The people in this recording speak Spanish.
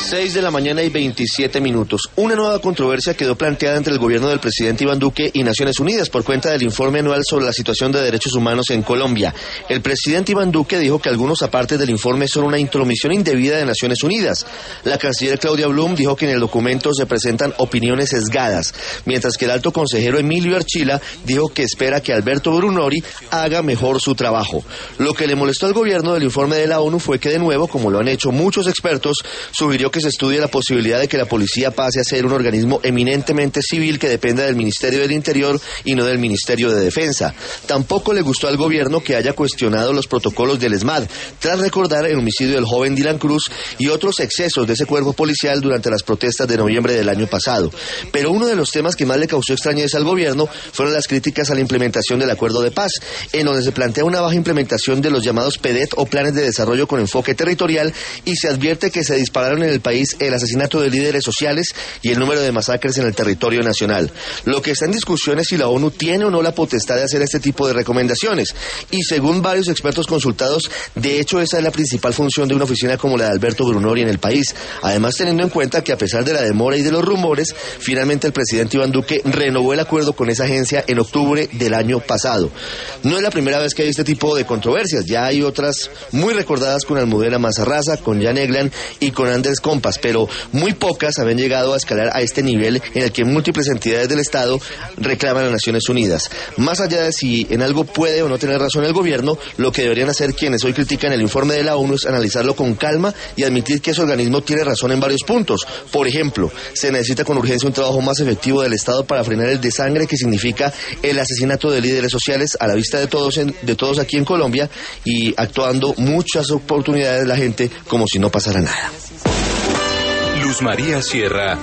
6:27 a.m. Una nueva controversia quedó planteada entre el gobierno del presidente Iván Duque y Naciones Unidas por cuenta del informe anual sobre la situación de derechos humanos en Colombia. El presidente Iván Duque dijo que algunos apartes del informe son una intromisión indebida de Naciones Unidas. La canciller Claudia Blum dijo que en el documento se presentan opiniones sesgadas, mientras que el alto consejero Emilio Archila dijo que espera que Alberto Brunori haga mejor su trabajo. Lo que le molestó al gobierno del informe de la ONU fue que, de nuevo, como lo han hecho muchos expertos, sugirió que se estudie la posibilidad de que la policía pase a ser un organismo eminentemente civil que dependa del Ministerio del Interior y no del Ministerio de Defensa. Tampoco le gustó al gobierno que haya cuestionado los protocolos del ESMAD, tras recordar el homicidio del joven Dylan Cruz y otros excesos de ese cuerpo policial durante las protestas de noviembre del año pasado. Pero uno de los temas que más le causó extrañeza al gobierno fueron las críticas a la implementación del acuerdo de paz, en donde se plantea una baja implementación de los llamados PEDET o planes de desarrollo con enfoque territorial, y se advierte que se dispararon en el país el asesinato de líderes sociales y el número de masacres en el territorio nacional. Lo que está en discusión es si la ONU tiene o no la potestad de hacer este tipo de recomendaciones, y según varios expertos consultados, de hecho esa es la principal función de una oficina como la de Alberto Brunori en el país. Además, teniendo en cuenta que a pesar de la demora y de los rumores, finalmente el presidente Iván Duque renovó el acuerdo con esa agencia en octubre del año pasado. No es la primera vez que hay este tipo de controversias, ya hay otras muy recordadas con Almudena Mazarraza, con Jan Egeland y con Andrés Compas, pero muy pocas habían llegado a escalar a este nivel en el que múltiples entidades del Estado reclaman a Naciones Unidas. Más allá de si en algo puede o no tener razón el gobierno, lo que deberían hacer quienes hoy critican el informe de la ONU es analizarlo con calma y admitir que ese organismo tiene razón en varios puntos. Por ejemplo, se necesita con urgencia un trabajo más efectivo del Estado para frenar el desangre que significa el asesinato de líderes sociales a la vista de todos aquí en Colombia, y actuando muchas oportunidades de la gente como si no pasara nada. Luz María Sierra